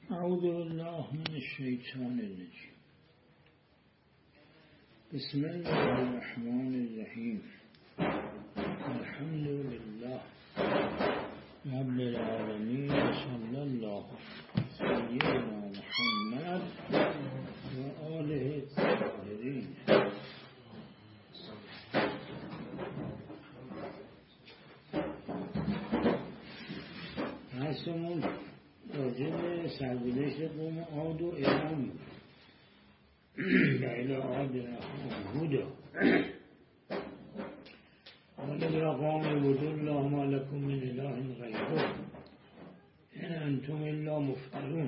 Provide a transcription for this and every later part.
اعوذ بالله من الشیطان الرجیم. بسم الله الرحمن الرحیم. الحمد لله رب العالمین، صلی الله علی سیدنا محمد و آله الطاهرین. بحثمون راجع به سرگذشت قوم عاد و ارم لیل عاد هودا. قال یا قوم اعبدوا الله ما لكم من اله غیره ان انتم الا مفترون.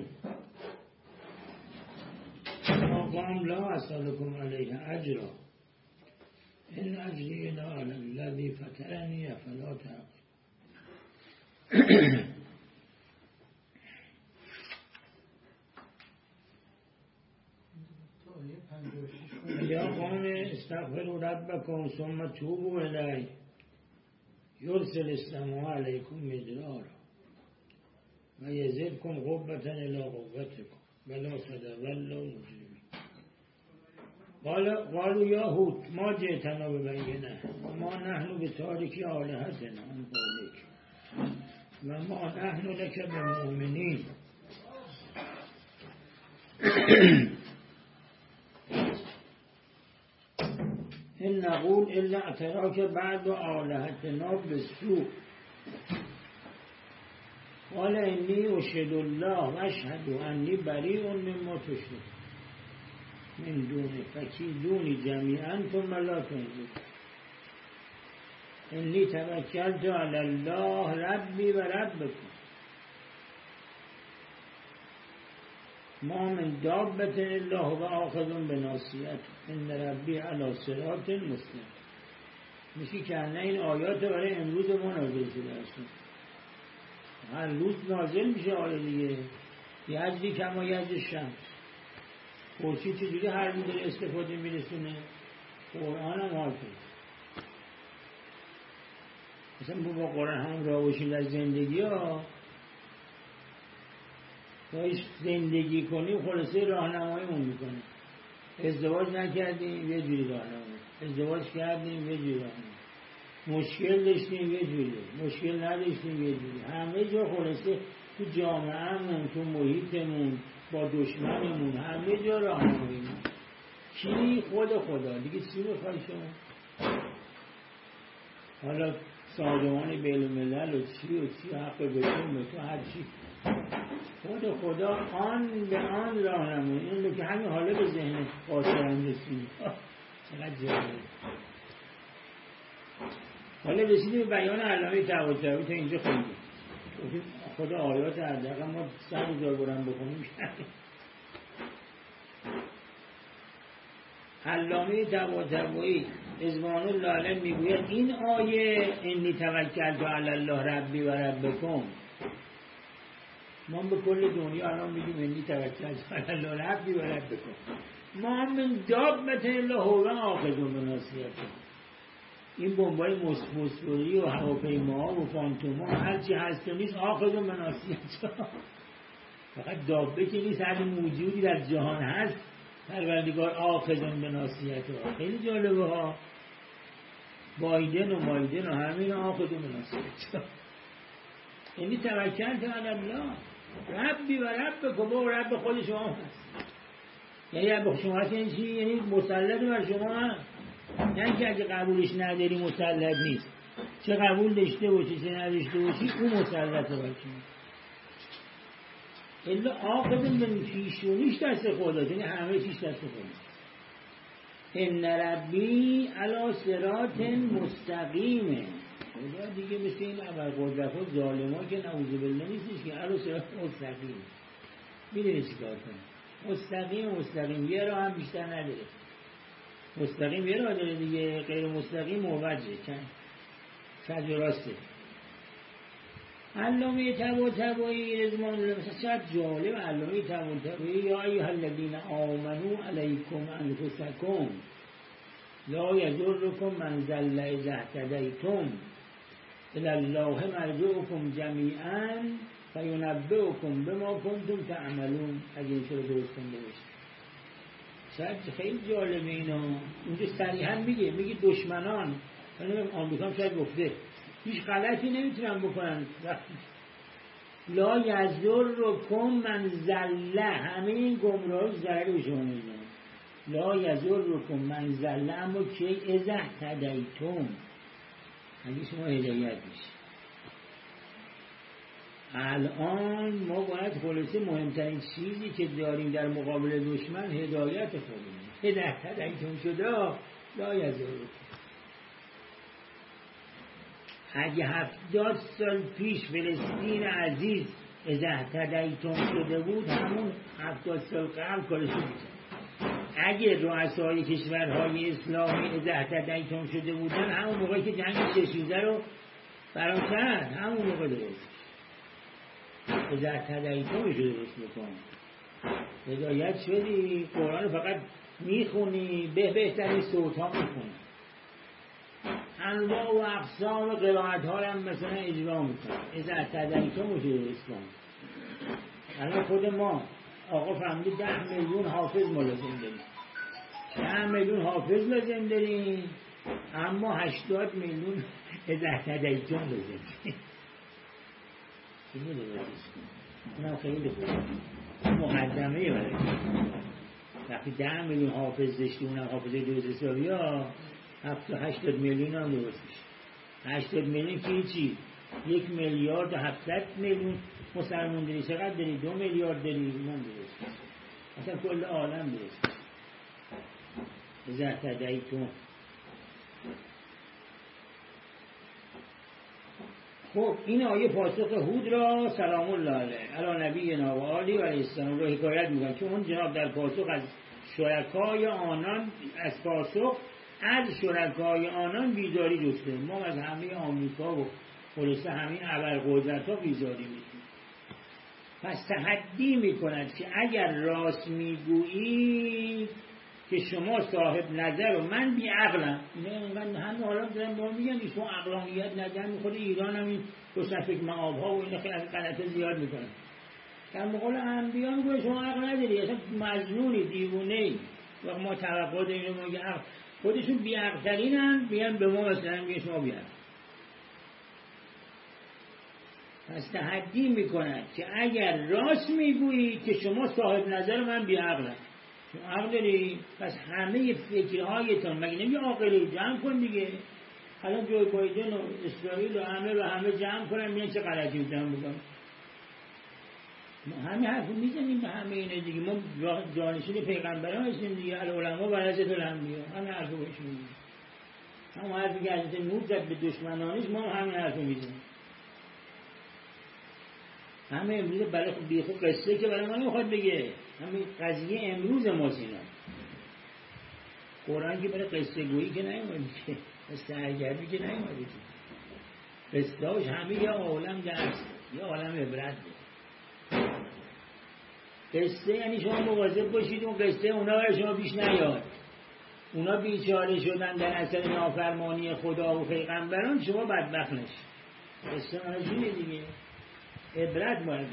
یا قوم لا اسألكم علیه اجرا ان اجری الا علی الذی فطرنی افلا تعقلون. یا قوم استغفروا ربکم ثم توبوا الیه یرسل السماء علیکم مدرارا و یزدکم قوة الی قوتکم ولا تتولوا مجرمین. قالوا یا هود ما جئتنا ببینه و ما نحن بتارکی آلهتنا عن قولک و ما نحن لک بمؤمنین. إن نقول إلا اعتراك بعد آلهتنا بالسوء قال إني أشهد الله وأشهد أني بريء مما تشركون من دونه فكيدوني جميعا ثم لا تنظرون إني توكلت على الله ربي وربكم ما من دابة إلا هو آخذ بناصيته إن ربي على صراط مستقيم. میشه که این آیات برای امروز ما نازل شده است. هر روز نازل میشه آیه دیگه. یزدی کما یزد شمس. خورشید چجوری هر روز استفاده میرسونه؟ قرآن هم حاکم. مثلا با قرآن هم راه باشید از زندگی ها. باید زندگی کنیم خلاصه راهنماییمون میکنه. ازدواج نکردیم یه جوری راهنمایی، ازدواج کردیم یه جوری راهنمایی، مشکل داشتیم یه جوری، مشکل نداشتیم یه جوری. همه جا خلاصه تو جامعهمون، تو محیطمون، با دشمنمون، همه جا راهنماییمون. کی؟ خدا دیگه. چی میخوای شما؟ حالا سازمان بین الملل و چی حق بکنیم تو هر چی خدا آن به آن راهنمایی. این که همین حالا به ذهن قاصران رسید. چقدر جالب. حالا رسیدیم به بیان علامه طباطبایی. تا اینجا خوندیم. خدا آیات حداقل ما 100,000 بارم بخونیم. علامه طباطبایی رضوان الله علیه میگوید این آیه انی توکلت علی الله ربی و ربکم، ما به کل دنیا الان میگیم انی توکلت علی الله ربی و ربکم ما من دابة الا هو آخذ بناصیته. این بمبای مسفوری و هواپیماها و فانتوم‌ها هرچی هست و نیست آخذ بناصیته. فقط دابه که نیست، هر موجودی در جهان هست پروردگار آخذ بناصیته. خیلی جالبه ها. بایدن و مایدن و همین آخذ بناصیته. یعنی توکلت علی الله ربی و ربکم، با رب خود شما هست. یعنی رب شما هست یعنی چی؟ یعنی مسلط بر شما هست. یعنی که اگه قبولش نداری مسلط نیست. چه قبول داشته باشی چه نداشته باشی اون مسلط بر شما. الا آخذ من پیشونیش دست خدا، یعنی همه چیش دست خدا. ان ربی علی صراط مستقیم. خدا دیگه مثل این ابرقدرت ها ظالم ها که نعوذ بالله نیستش که علی صراط مستقیم. میدونی چی کار کنه؟ مستقیم یه راه هم بیشتر نداره. مستقیم یه راه داره دیگه، غیر مستقیم موجه کج و راسته. علامه طباطبایی رضوان الله مثلا چقدر جالب. علامه طباطبایی یا ایها الذین آمنوا علیکم انفسکم لا یضرکم من ضل اذا اهتدیتم الی الله مرجعکم جمیعا فینبئکم بما کنتم تعملون. اگه این رو درست کنده باشید. شاید خیلی جالبه اینا. اونجا صریحا میگه دشمنان، من آمریکا شاید گفته هیچ غلطی نمیتونن بکنن. لا یضرکم من ضل، همه این گمراهی ضرر به شما میزنه. لا یضرکم من ضل، اما کی اذا اهتدیتم، اگه شما هدایت میشه. الان ما باید خلاصه مهمترین چیزی که داریم در مقابل دشمن هدایت خودمون. اذا اهتدیتم شده لا یضرکم. اگه 70 سال پیش فلسطین عزیز اذا اهتدیتم شده بود، همون 70 سال قبل کارشو می‌کرد. اگه رؤسای کشورهای اسلامی اذا اهتدیتم شده بودن، همون موقعی که جنگ 6 رو برام کرد، همون موقع درست اذا اهتدیتم رو درست بکن. هدایت شدی، قرآن فقط میخونی، بهترین صوت ها میخونی، انواع و اقسام قرائت ها هم مثلا اجرا میکنه. اذا اهتدیتم رو درست کن. الان خود ما آقا فهمید 10 میلیون حافظ ما لازم داریم، 10 میلیون حافظ لازم داریم، اما 80 میلیون اذا اهتدیتم لازم داریم. اینو درست کن. اینم خیلی خوبه، مقدمه برای وقتی 10 میلیون حافظ داشتی، اونم حافظه درست حسابی ها، 80 میلیون هم درست میشه. 80 میلیون که هیچی، 1 میلیارد و 700 میلیون مسلمان داری، چقدر داری؟ 2 میلیارد داری، اونم درست میشه. اصلا کل عالم درست میشه. اذا اهتدیتم. خب این آیه پاسخ هود را سلام الله علیه علی نبینا و آله و علیه السلام رو حکایت میکنه، که اون جناب در پاسخ از شرکای آنان، از پاسخ از شرکای آنان بیزاری جسته. ما از همه آمریکا و خلاصه همین ابرقدرت ها بیزاری میکنیم. پس تحدی میکند که اگر راست میگویی که شما صاحب نظر و من بی عقلم. من همه حالا دارم با میگن شما عقلانیت نظر میخوره. ایران هم این روشنفکر معابها و این خیلی غلطه زیاد میکنن. در مقابل انبیا میگه شما عقل نداری، اصلا مجنونی، دیوونه‌ای. و ما توقع داریم ما میگه خودشون بی عقل‌ترینن، بیان به ما مثلا میگه شما بی عقل. پس تحدی میکند که اگر راست میگویی که شما صاحب نظر من بی عقلم. عقل داری، پس همه فکرهایتون مگه نمیگه عاقلی؟ جمع کن دیگه. الان جو بایدن و اسرائیل و همه جمع کنن میان چه غلطی میتونن بکنن. ما همه حرف میزنیم به همه اینه دیگه. ما جانشین پیغمبران هستیم دیگه. العلماء ورثه الانبیا، همه حرف رو بهش میزنیم. همه حرفی که حضرت نوح زد به دشمنانش، ما همه حرف رو میزنیم. همه امروز برای بیخود قصه که برای ما نمیخواد بگه، همه قضیه امروز ماست اینا. قرآن که برای قصه گویی که نیومده که، سرگردی که نیومده که، قصه هاش همه یه عالم درس، یه عالم عبرت بود. قصه یعنی شما مواظب باشید اون قصه اونا برای شما پیش نیاد. اونا بیچاره شدن در اثر نافرمانی خدا و پیغمبران، شما بدبخت نشید. قصه اونا جونه دیگه، عبرت باید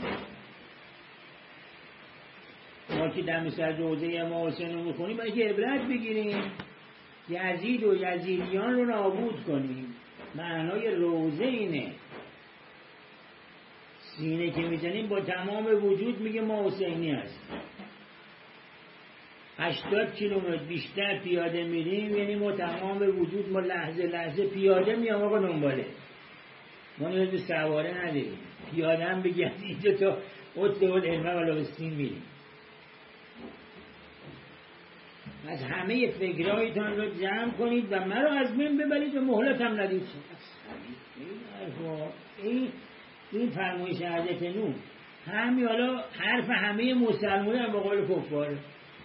ما که در مثل روزه محسن رو میخونیم باید که عبرت بگیریم. یزید و یزیدیان رو نابود کنیم. معنای روزه اینه. سینه که میزنیم با تمام وجود میگه ما حسینی هست. 80 کیلومتر بیشتر پیاده میریم، یعنی ما تمام وجود، ما لحظه لحظه پیاده میام آقا دنباله. ما نیاز به سواره نداریم، پیاده هم بگید اینجا تا قدس العلم و لوستین میریم. از همه فکرهایتان رو جمع کنید و مرا از بین ببرید و مهلت هم ندید. این فرمایش حضرت نوح همین حالا حرف همه مسلمانان هم به قول کفار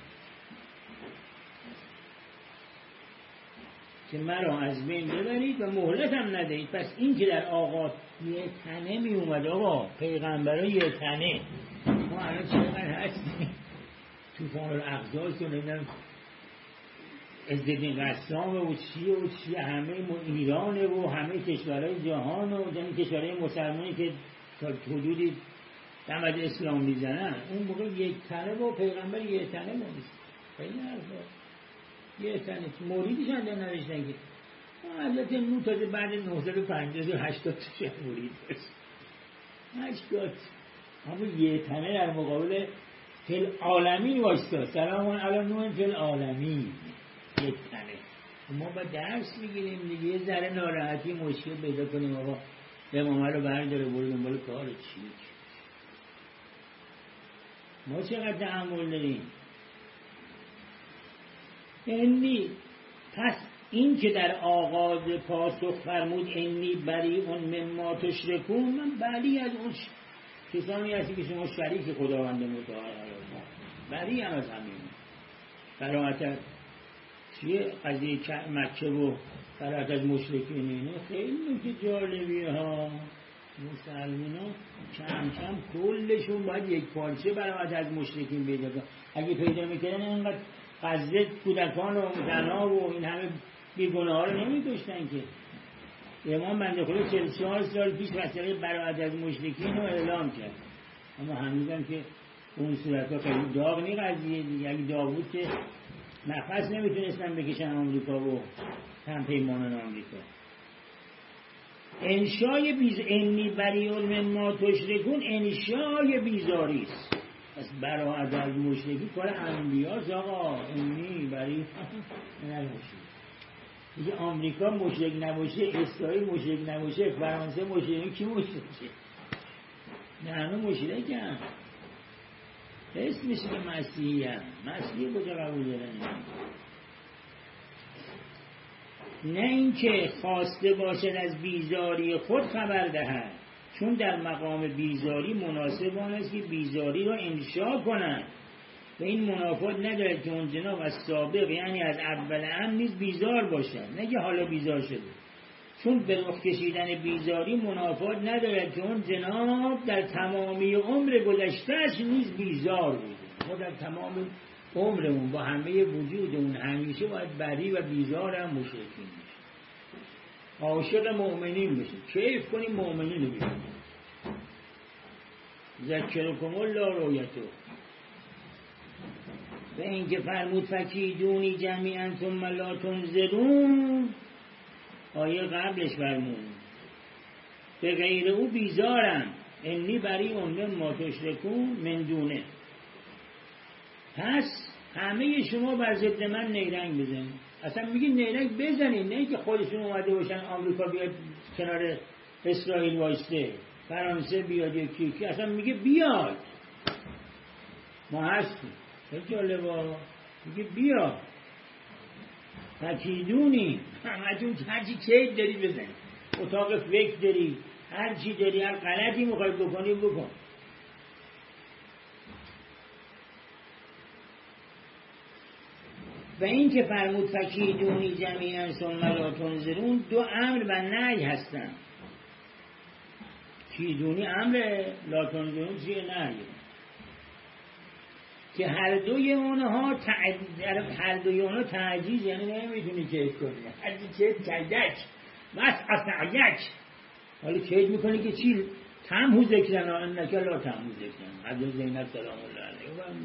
که مرا از بین ببرید و مهلت هم ندهید. پس این که در آغاز یه تنه می اومد آقا، پیغمبرها یه تنه، ما الان چقدر هستیم؟ طوفان الاقصاص و نمیدونم عزالدین قسام و چیه همه ایرانه و همه کشورهای جهان و کشورهای مسلمانی که تا حدودی دمد اسلام میزنن، اون موقع یک تنه با پیغمبر یک تنه مولیست خیلی حرفا یک تنه مولیدش هم در نوشتن که حضرت نوح تازه بعد 950 تا مورید داشت 80 اما یک تنه در مقابل فی العالمین واسطه سلام علی نوح فی العالمین یک تنه. ما با درس میگیریم دیگه، یه ذره ناراحتی مشکل پیدا کنیم آقا امامه رو برداره برو دنبال کار چی ما چقدر تحمل داریم. انی پس این که در آغاز پاسخ فرمود انی بریء مما تشرکون، من بری از اون کسانی هستی که شما شریک خداوند متعال بری هم از همین براعت چیه قضیه مکه و براعت از مشرکین اینه خیلی نکته جالبیه ها. مسلمان ها کم کم کلشون باید یک پارچه براعت از مشرکین پیدا کنن. اگه پیدا میکنن اینقدر قضیه کودکان و زنها و این همه بیگناه ها رو نمیداشتن که. امام بنده خدا 44 سال پیش مسئله براعت از مشرکین رو اعلام کرد، اما هنوزم که اون صورت ها خیلی داغ نی قضیه دیگه. اگه داغ بود که نفس نمیتونستن بکشن آمریکا و هم پیمانان آمریکا. انشای انی بریء مما تشرکون انشای بیزاریست. پس براعت از مشرکی کار انبیاست آقا. انی بریء من المشرکین. دیگه آمریکا مشرک نباشه، اسرائیل مشرک نباشه، فرانسه مشرک، کی مشرکه؟ نه همه مشرکن. اسمش که مسیحی هم مسیحی کجا قبول دارن؟ نه اینکه خواسته باشد از بیزاری خود خبر دهد، چون در مقام بیزاری مناسب آن است که بیزاری را انشا کنند و این منافات ندارد که اون جناب از سابق یعنی از اول هم نیز بیزار باشد، نه که حالا بیزار شده. چون به رخ کشیدن بیزاری منافات ندارد که اون جناب در تمامی عمر گذشتهش نیز بیزار بوده. ما در تمام عمرمون با همه وجودمون همیشه باید بری و بیزار هم مشرکین بشیم، عاشق مؤمنین بشیم، کیف کنیم مؤمنین رو بشیم. ذکرکم الله رؤیته. و اینکه فرمود فکیدونی جمیعا ثم لا تنظرون، آیه قبلش فرمود به غیر او بیزارم انی بریء مما تشرکون من دونه. پس همه شما بر ضد من نیرنگ بزنید. اصلا میگی نیرنگ بزنید، نه که خودشون اومده باشن آمریکا بیاد کنار اسرائیل وایسته، فرانسه بیاد یکی، اصلا میگه بیاد ما هستیم. خیلی جالبه، میگه بیا فکیدونی، همتون هرچی کید داری بزن، اتاق فکر داری، هر چی داری، هر غلطی میخوای بکنی بکن. و این که فرمود فکیدونی جمیعا ثم لا تنظرون، دو امر و نهی هستن. کیدونی امر، لا تنظرون چیه؟ نهی. که هر دوی اونها تعجیز، یعنی نمیتونی کید کنی، هر چی کیدک یک. حالا کید میکنی که چی؟ تمهو ذکرنا انک لا تمهو ذکرنا. حضرت زینب سلام الله علیها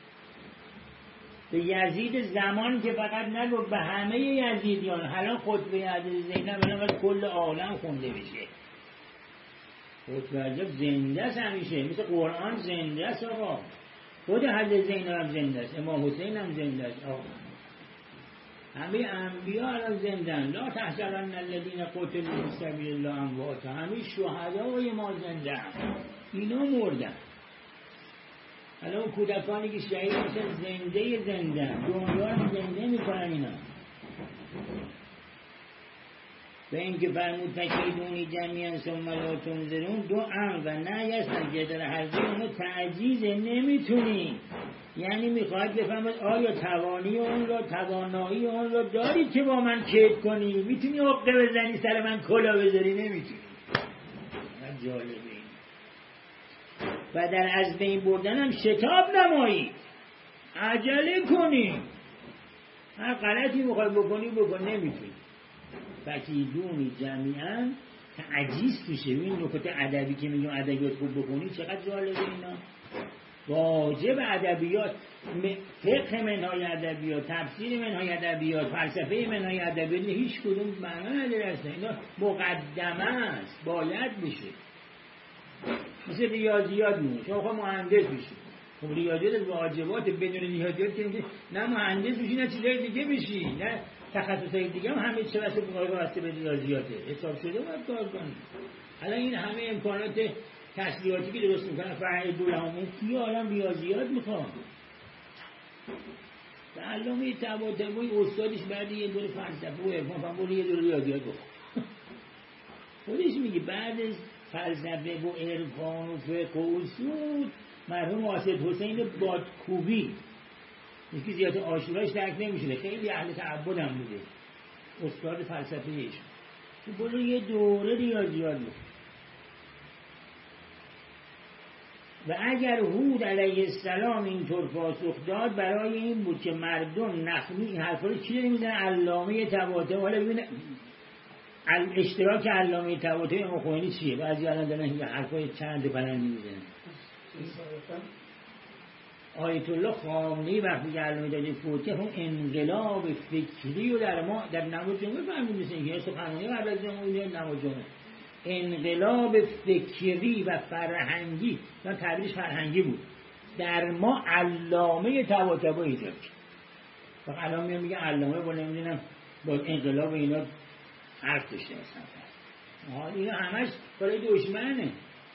به یزید زمان که فقط نگفت به همه یزیدیان، حالا خطبه حضرت زینب الان کل عالم خونده بشه. خطبه عجب زنده است، همیشه مثل قرآن زنده است آقا. خود حضرت زینب هم زنده است، امام حسین هم زنده است آقا. همه انبیا الان زندن. لا تحسبن الذین قتلوا فی سبیل الله امواتا. همه شهدای ما زندن، اینا مردن. الان کودکانی که شهید میشن زندن، دنیا رو زنده میکنن اینا. و اینکه فرمود فکیدونی جمیعا ثم لا تنظرون، دو امر و نهی هستن که در هر دوی اونو تعجیز نمیتونی، یعنی میخواهد بفهمد آیا توانی اون را، توانایی اون را داری که با من کید کنی؟ میتونی عقده بزنی سر من کلا بذاری؟ نمیتونی. جالبه این. و در از بین بردن هم شتاب نمایی، عجله کنی، هر غلطی میخوای بکنی بکن، نمیتونی. فکیدونی جمیعا عجیز توشه. این نکات ادبی که میگم ادبیات خوب بخونی چقدر جالبه اینا. واجب ادبیات، فقه منهای ادبیات، تفسیر منهای ادبیات، فلسفه منهای ادبیات، هیچ کدوم معنا نداره اصلا. اینا مقدمه است، باید بشه. مثل ریاضیات میمونه، شما خواهد مهندس بشی، خب ریاضیات واجبات، بدون ریاضیات که نه مهندس بشی نه چیزای دیگه بشی، نه تخصصهای دیگه هم همه چه واسه به ریاضیاته حساب شده باید کار کنی. الان این همه امکانات تسلیحاتی که درست میکنن فرع دولهمون کی آدم ریاضیات میخواد؟ علامه طباطبایی استادش بعد یه دور فلسفه و عرفان برو یه دور ریاضیات بخون. خودش میگه بعد از فلسفه و عرفان و فقه و اصول مرحوم اسد حسین بادکوبی یکی زیاد آشوراش درک نمیشه، خیلی اهل تعبد هم بوده، استاد فلسفه ایش تو برو یه دوره ریاضیات بخون. و اگر هود علیه السلام اینطور پاسخ داد برای این بود که مردم نخمی این حرفا رو کی نمیدن؟ علامه طباطبایی. حالا ببین اشتراک علامه طباطبایی و خوینی چیه؟ بعضی الان دارن این حرفای چند پلنگی میزنن. آیت الله خامنه‌ای وقتی علامه طباطبایی فوت کرد اون انقلاب فکری رو در ما در نماز جمعه فهمیدیم، مثل اینکه سخنرانی قبل از جمعه نماز جمعه انقلاب فکری و فرهنگی، من تعبیرش فرهنگی بود، در ما علامه طباطبایی ایجاد کرد. و الان میگه علامه با نمیدونم با انقلاب اینا حرف داشته مثلا. اینا همش برای دشمنه.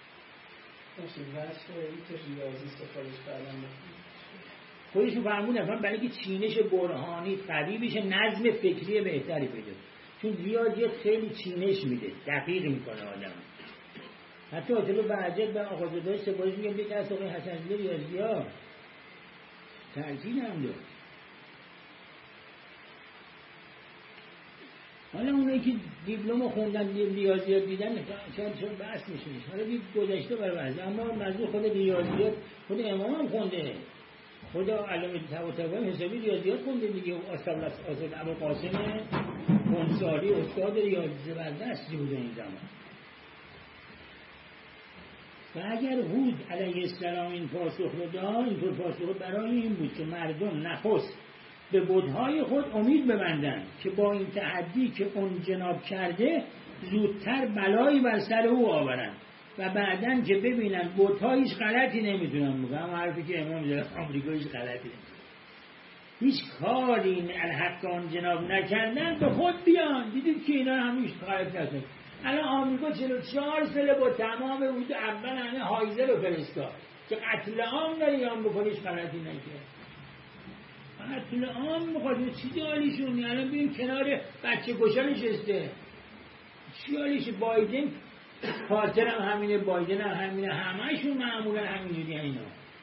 خودشو فرمودن برای که چینش برهانی قوی بشه، نظم فکری بهتری پیدا. چون ریاضیات خیلی چینش میده، دقیق میکنه آدم. حتی آتلو بهجت به آقازدهای سپاهیش میگم بیت از آقای حسن‌زاده ریاضیات ترجیح هم داد. حالا اونایی که دیپلم خوندن ریاضیات دیدن شاید بحث میشه. حالا دید گذشته بر بعضی، اما موضوع خود ریاضیات خود امام هم خونده، خود علامه طباطبایی حسابی ریاضیات خونده دیگه. استاد ابوالقاسم منصاری استاد ریاضی زبردستی بوده این زمان. و اگر هود علیه السلام این پاسخ رو داد، این پاسخ برای این بود که مردم نخست به بت‌های خود امید ببندند که با این تحدی که اون جناب کرده زودتر بلایی بر سر او آورند و بعدن که ببینن بت‌ها هیچ غلطی نمیتونن بکنن. اما حرفی که امام در آمریکا هیچ غلطی نمیتونن، هیچ کاری الحق آن جناب نکردن به خود بیان. دیدید که اینا همیشه غلط نکنن. الان آمریکا 44 ساله با تمام وجود اول همه هایزر رو فرستاد که قتل عام داره یا بکنیش غلطی نکرد. قتل عام میخواد چی حالیشون؟ الان ببین کنار بچه کشا نشسته، چی حالیشه؟ بایدن کارتر هم همینه، بایدن هم همینه، همهشون معمولا همینجوری اینا.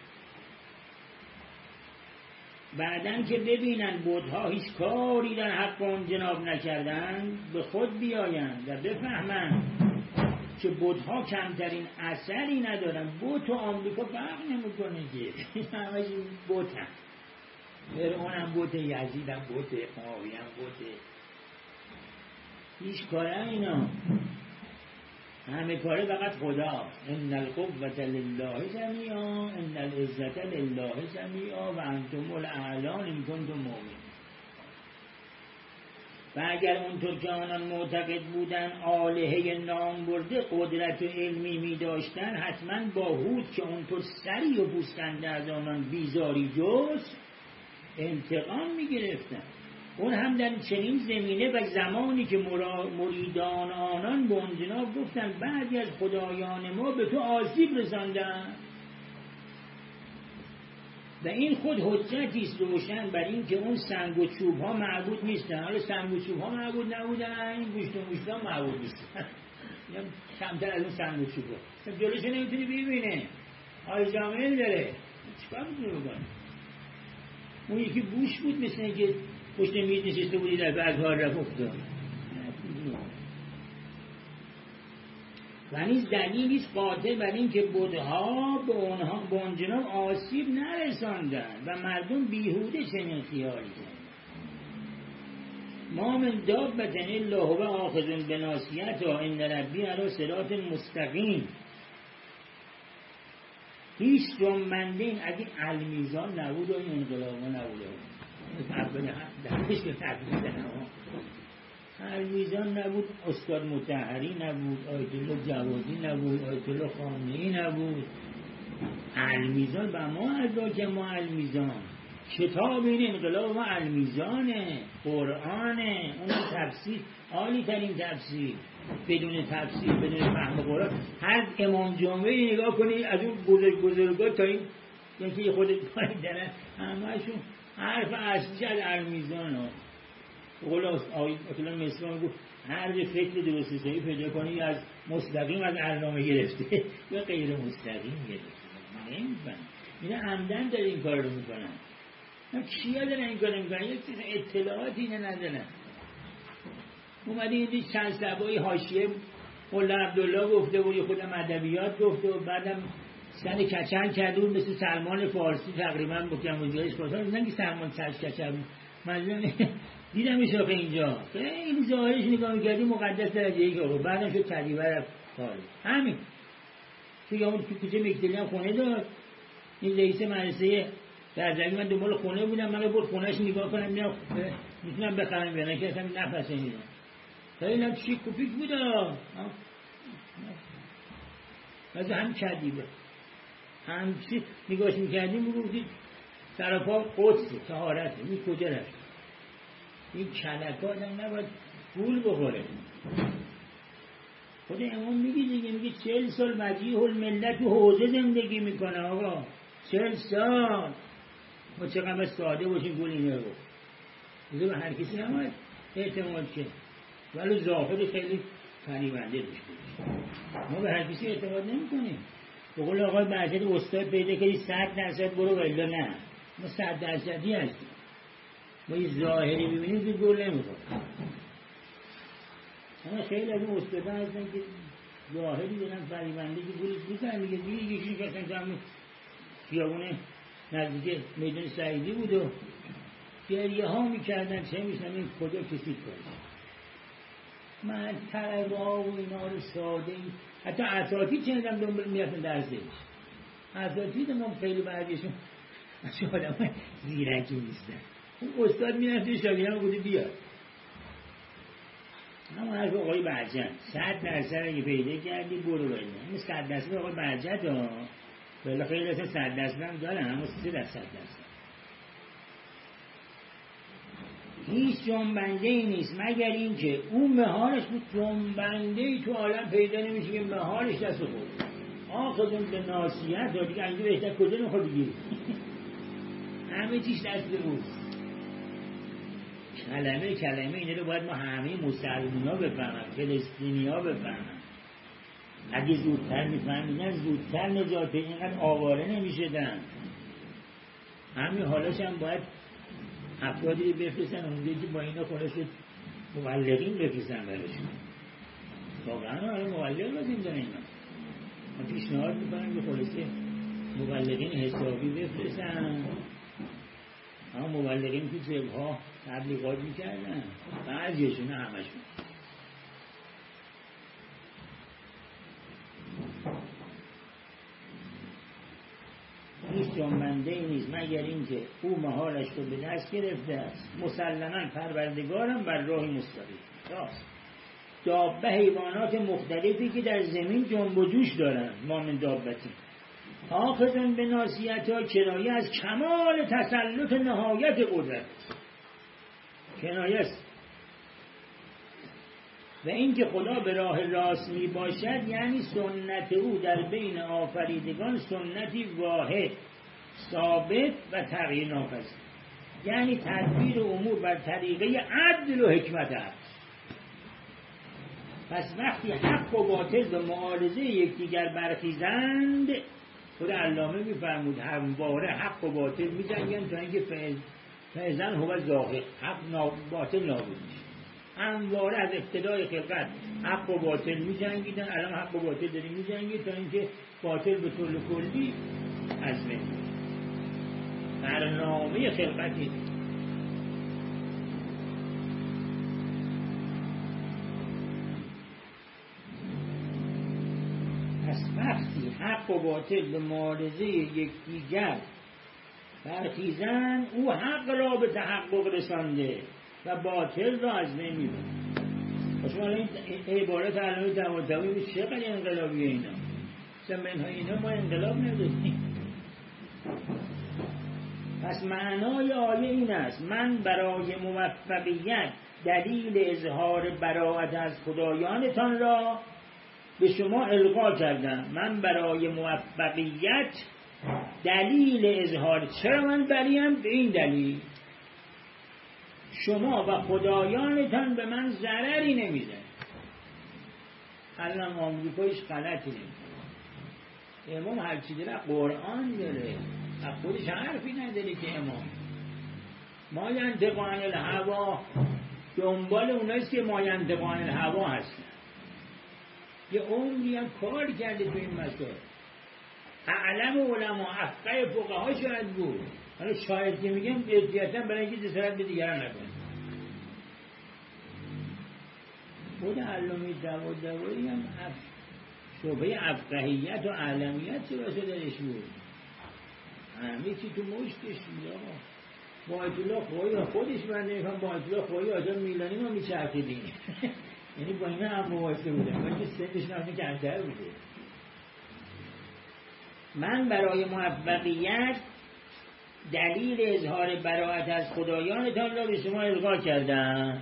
بعدن که ببینن بت‌ها هیچ کاری در حق اون جناب نکردن به خود بیایند و بفهمند که بت‌ها کمترین اثری ندارن. بت و آمریکا فرق نمیکنه که همه بت هم، فرعون هم بت، یزید هم بت، معاویه هم بت، هیچ کاره اینا همه کاره فقط خدا. ان القوة لله جمیعا ان العزة لله جمیعا و انتم الاعلون ان کنتم مؤمنین. و اگر اونطور که آنان معتقد بودن آلهه نام برده قدرت و علمی می داشتن، حتما با هود که اونطور سری و پوستنده از آنان بیزاری جز انتقام می گرفتن. اون هم در چنین زمینه و زمانی که مریدان آنان به اون جناب گفتن بعضی از خدایان ما به تو آسیب رساندن و این خود حجتی است روشن بر این که اون سنگ و چوب ها معبود نیستن. حالا سنگ و چوب ها معبود نبودن، این گوشت و گوشت ها معبود نیستن. کمتر از اون سنگ و چوب ها جلوش نمیتونی ببینه، آیزامل داره، چیکار میتونی بکنه؟ اون یکی بوش بود مثل اینکه پشت میز نشسته بودی در بعض ها رفت افتاد. و نیز دلیلی است قاطع بر این که بت‌ها به اون جناب آسیب نرساندن و مردم بیهوده چنین خیالی کردن. ما من دابة الا هو آخذ بناصیتها ان ربی علی صراط مستقیم. هیچ جنبنده این اگه المیزان نبود و این انقلاب نبود المیزان نبود، استاد مطهری نبود، آیت الله جوادی نبود، آیت الله خامنه‌ای نبود. المیزان و ما ادراک ما المیزان، کتاب این انقلاب ما المیزانه، قرآنه، اون تفسیر عالی ترین تفسیر، بدون تفسیر بدون فهم قرآن. هر امام جمعه نگاه کنی از اون بزرگا تا این یکی خودت پایی دارن همهشون حرف اصلیش از المیزان ها. قول آیت الله مصری گفت هر فکر درست حسابی پیدا کنی از مستقیم از علامه گرفته یا غیر مستقیم گرفته. من نمی‌فهمم اینا عمدن داره این کار رو میکنن. کیا دارن این کار میکنن؟ یک چیز اطلاعاتی اینا ندارن. اومده این چند صفحه‌ای حاشیه مولا عبدالله گفته بود، خودم ادبیات گفته و بعدم سن کچل کرده بود مثل سلمان فارسی تقریبا با کم‌وزیادش خواستن. دیدن که سلمان سرش کچل بود. من دیدم میشه اینجا خیلی ظاهرش نگاه میکردی مقدس درجه یک آقا، بعدم شد تدیبه رفت خارج. همین توی اون کوچه مکتلی هم خونه داشت. این رئیس مدرسه در زمین من دنبال خونه بودم، من برد خونهش نگاه کنم میام میتونم بخرم بیانم که اصلا نفس نمیدم. خیلی هم چیک و پیک بودم مثل هم کدیبه هم چی نگاهش میکردیم بگوردید سراپا قدسه طهارته. این کجا رفت؟ این کلکات هم نباید گول بخوره. خود امام میگه 40 سال مدیح الملت و حوزه زندگی میکنه آقا. 40 سال ما چقدر ساده باشیم گول اینه رو بذار به هر کسی نماید اعتماد که ولی ظاهر خیلی فریبنده روش بود. ما به هر کسی اعتماد نمی کنیم. به قول آقای برجد استاد پیدا کردی 100% برو ولی نه، ما 100% هستیم. ما یه ظاهری ببینیم که گول نمیخواد. اما خیلی از اون استادا هستن که ظاهری دارن فریبنده که گولش میکنن دیگه. یکیشون که اصلا همون خیابون نزدیک میدان سعیدی بود و گریه ها میکردن چه میشن این کجا کسی کنه. من طلبه ها و اینا رو ساده ای حتی اساتید چندم دنبال میرفتن درسش. اساتید ما خیلی بعضیشون از آدم های زیرکی نیستن. اون استاد میرفته شاگردان بوده بیاد. اما حرف آقای برجد 100% اگه پیدا کردی برو بریم. همه 100% آقای برجد ها بله خیلی اصلا 100% هم دارن اما 3% هیچ جنبنده ای نیست مگر این که اون مهارش بود. جنبنده ای تو عالم پیدا نمیشه که مهارش دست خود آخذون به ناصیت و دیگه اینجا بهتر کجا نمیخواد بگیری همه چیش دست اوست. کلمه اینه رو باید ما همه مسلمان ها بفهمن، فلسطینی ها بفهمن. اگه زودتر میفهمیدن زودتر نجات اینقدر آواره نمیشدن. همین حالاش هم باید افرادی رو بفرستن اونجایی که با اینا خلاص مبلغین بفرستن براشون. واقعا آره مبلغ لازم دارن اینا. من پیشنهاد میکنم که خلاصه مبلغین حسابی بفرستن. اما مبلغین تو جبهه تبلیغات میکردن بعضیشون نه همشون. هیچ جنبنده ای نیست مگر اینکه او محالش رو به دست گرفته است. مسلماً پروردگارم بر راه مستقیم راست. دابه حیوانات مختلفی که در زمین جنب و جوش دارن ما من دابتی آخذن به ناصیتها کنایه از کمال تسلط نهایت قدرت کنایه است. و اینکه خدا به راه راست می باشد یعنی سنت او در بین آفریدگان سنتی واحد ثابت و تغییر ناپذیر، یعنی تدبیر امور بر طریقه عدل و حکمت است. پس وقتی حق و باطل به معارضه یکدیگر برخیزند خود علامه می‌فرمود همواره حق و باطل می‌جنگند تا اینکه فعلا هو ظاهر حق باطل نابود میشه. همواره از ابتدای خلقت حق و باطل می‌جنگیدن، الان حق و باطل داریم می‌جنگید تا اینکه باطل به طور کلی از بین میره. برنامه خلقتی حق و باطل به معارضه یکدیگر برخیزند، او حق را به تحقق رسانده و باطل را از بین میبرد. شما این عبارت علامه طباطبایی چقدر انقلابیه اینا. مثلا منهای اینا ما انقلاب نداریم. پس معنای آیه این است: من برای موفقیت دلیل اظهار براءت از خدایانتان را به شما القا کردم. من برای موفقیت دلیل اظهار. چرا من بریم؟ به این دلیل شما و خدایانتان به من ضرری نمیزن. الان آمریکایش غلطی نمیکنه. امام هرچی داره قرآن داره، از خودش حرفی نداره که امام ما ینطق عن الهوا دنبال اونایست که ما ینطق عن الهوا هستن. یه عمری هم کار کرده تو این مسائل. اعلم علما افقه فقها شاید بود. حالا شاید که میگم احتیاطاً برای اینکه جسارت به دیگران نکنه. خود علامه طباطبایی هم شعبه افقهیت و علمیت چه باشه درش بود. همه چی تو مشتش بود. با اطلاع خواهی خودش بنده میکنم، با اطلاع خواهی آجان میلانی ما میچرخیدیم. یعنی با اینا هم مواصله بودم، با اینکه سنش نفتی کمتر بوده. من برای موفقیت دلیل اظهار براءت از خدایانتان را به شما القا کردم.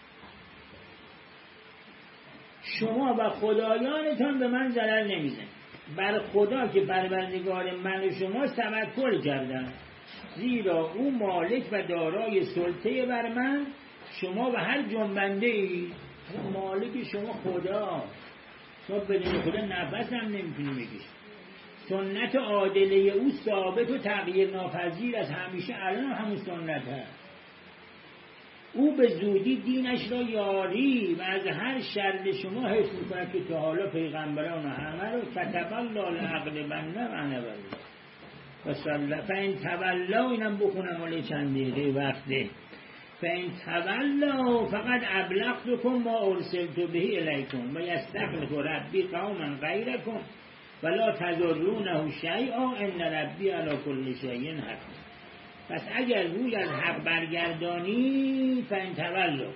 شما و خدایانتان به من ضرر نمیزن. بر خدا که پروردگار من و شما توکل کردم، زیرا او مالک و دارای سلطه بر من، شما و هر جنبنده ای. مالک شما خدا، شما بدون خدا نفس هم نمیتونی بکشید. سنت عادله او ثابت و تغییر ناپذیر از همیشه، الان همون سنت هست. او به زودی دینش را یاری و از هر شر شما حفظ می‌کند که تا حالا پیغمبران همه رو کتب الله لأغلبن انا و صلی. فإن تولوا، اینم بخونم ولی چند دقیقه وقته. فإن تولوا فقد ابلغتكم ما ارسلت به الیکم و یستخلف ربی قوما غیرکم ولا تضرونه شیئا ان ربی علی کل شیء حکیم. پس اگر روی از حق برگردانی فإن تولوا،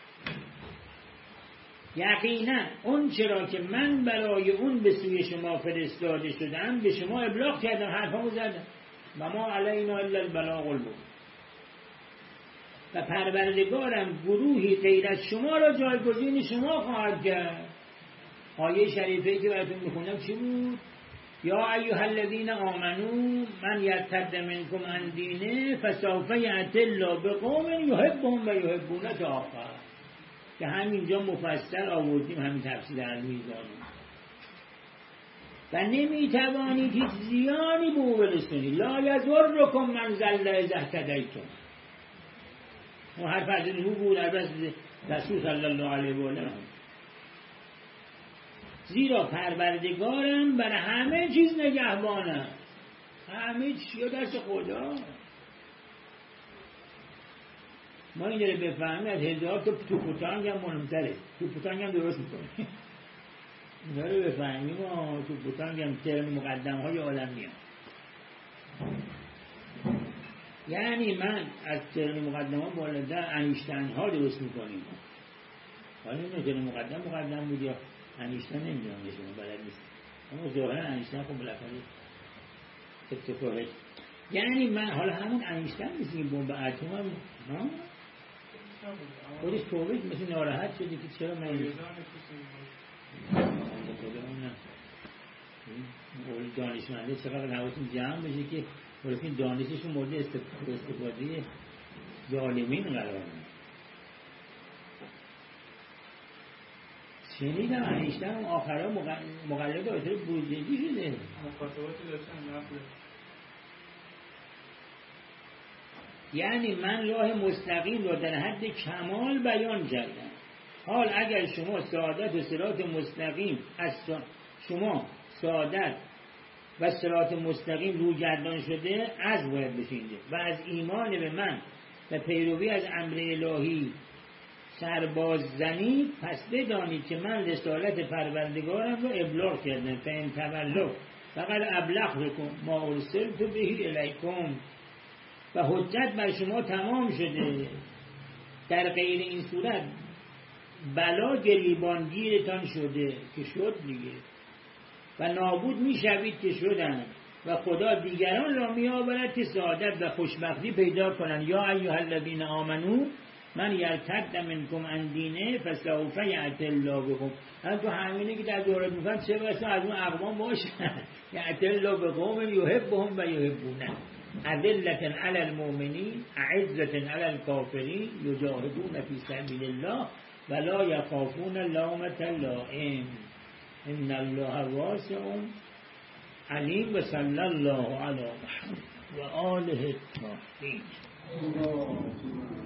یقینا اون چرا که من برای اون به سوی شما فرستاده شدم به شما ابلاغ کردم، حرفمو زدم. و ما علینا الا البلاغ المبین. و پروردگارم گروهی غیر از شما را جایگزین شما خواهد کرد. آیه شریفه که براتون میخوندم چی بود؟ یا ایها الذین آمنو من یرتد منکم عن دینه فسوف یأتی الله بقوم یحبهم و یحبونه آخر. که همینجا مفصل آوردیم، همین تفسیر علمی داریم. و نمیتوانید هیچ زیانی به او برسونی. لا یضرکم من ضل اذا اهتدیتم. اون حرف از نوح بود، البته رسول صلی الله علیه و آله. زیرا پروردگارم بر همه چیز نگهبانه. همه چیز دست خدا. ما این داره بفهمیم از هزار تو پوتانگ هم مهمتره. تو پوتانگ هم درست میکنه. این داره بفهمیم و تو پوتانگ هم ترم مقدم های عالم میاد. یعنی من از ترم مقدم ها بالاتر انیشتن ها درست میکنیم. حالا این ترم مقدم بود یا انیشتن نمیدونم شما بلد نیست، اما ظاهرا انیشتن خب بالاخره اتفاقه. یعنی من حالا همون انیشتن نیست که بمب اتم هم خودش توبه مثل ناراحت شدی که چرا من دانشمنده چقدر حواستون جمع بشه که این دانششون مورد استفاده ظالمین قرار میده. شنیدم انیشتن اون آخرها مقلد آیتر بودجگی شده، مخاطباتی داشتن نقل. یعنی من راه مستقیم را در حد کمال بیان کردم. حال اگر شما سعادت و صراط مستقیم از شما سعادت و صراط مستقیم رو گردان شده از باید بشینده و از ایمان به من و پیروی از امر الهی سرباز زنید، پس بدانید که من رسالت پروردگارم رو ابلاغ کردم. فإن تولوا، فقط ابلغتکم ما ارسلت به الیکم و حجت بر شما تمام شده. در غیر این صورت بلا گریبانگیرتان شده که شد دیگه و نابود میشوید که شدن و خدا دیگران را میآورد که سعادت و خوشبختی پیدا کنند. یا ایها الذین آمنو من یرتد منکم عن دینه فسوف یأتی الله بقوم. تو همینه که در دورت میکنم چه بسا از اون اقوام باشن یأتی الله بقوم یحبهم و یحبونه اذلة علی المؤمنین اعزة علی الکافرین یجاهدون فی سبیل الله ولا یخافون لومة لائم ان الله واسع علیم و صلی الله علی محمد و آله الطاهرین.